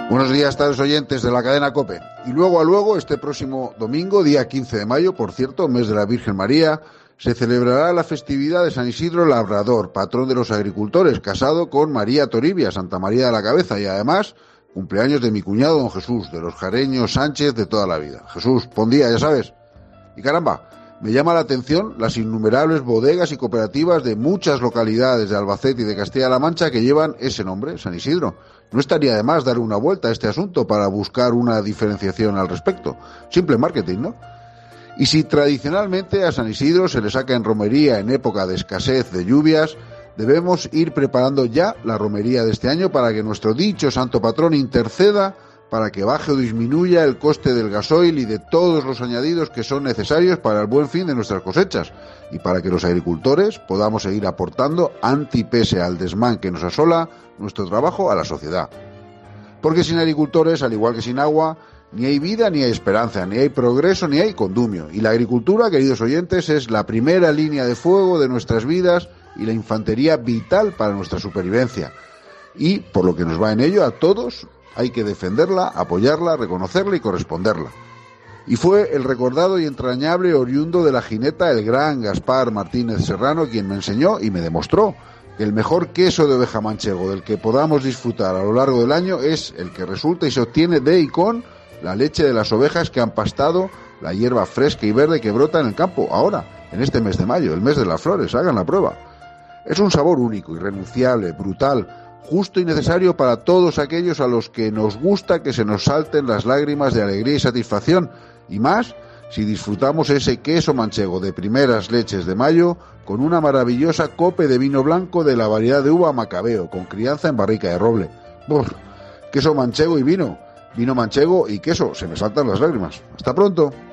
Buenos días, estados oyentes de la cadena COPE. Y luego, este próximo domingo, día 15 de mayo, por cierto, mes de la Virgen María, se celebrará la festividad de San Isidro Labrador, patrón de los agricultores, casado con María Toribia, Santa María de la Cabeza, y además cumpleaños de mi cuñado don Jesús, de los jareños Sánchez de toda la vida. Jesús, buen día, ya sabes. Y caramba, me llama la atención las innumerables bodegas y cooperativas de muchas localidades de Albacete y de Castilla-La Mancha que llevan ese nombre, San Isidro. No estaría de más dar una vuelta a este asunto para buscar una diferenciación al respecto. Simple marketing, ¿no? Y si tradicionalmente a San Isidro se le saca en romería en época de escasez de lluvias, debemos ir preparando ya la romería de este año para que nuestro dicho santo patrón interceda para que baje o disminuya el coste del gasoil y de todos los añadidos que son necesarios para el buen fin de nuestras cosechas y para que los agricultores podamos seguir aportando pese al desmán que nos asola nuestro trabajo a la sociedad. Porque sin agricultores, al igual que sin agua, ni hay vida ni hay esperanza, ni hay progreso ni hay condumio. Y la agricultura, queridos oyentes, es la primera línea de fuego de nuestras vidas y la infantería vital para nuestra supervivencia. Y, por lo que nos va en ello, a todos hay que defenderla, apoyarla, reconocerla y corresponderla. Y fue el recordado y entrañable oriundo de la jineta, el gran Gaspar Martínez Serrano, quien me enseñó y me demostró que el mejor queso de oveja manchego del que podamos disfrutar a lo largo del año es el que resulta y se obtiene de y con la leche de las ovejas que han pastado la hierba fresca y verde que brota en el campo ahora, en este mes de mayo, el mes de las flores. Hagan la prueba. Es un sabor único, irrenunciable, brutal, justo y necesario para todos aquellos a los que nos gusta que se nos salten las lágrimas de alegría y satisfacción, y más si disfrutamos ese queso manchego de primeras leches de mayo con una maravillosa cope de vino blanco de la variedad de uva Macabeo, con crianza en barrica de roble. ¡Buf! Queso manchego y vino manchego y queso, se me saltan las lágrimas. Hasta pronto.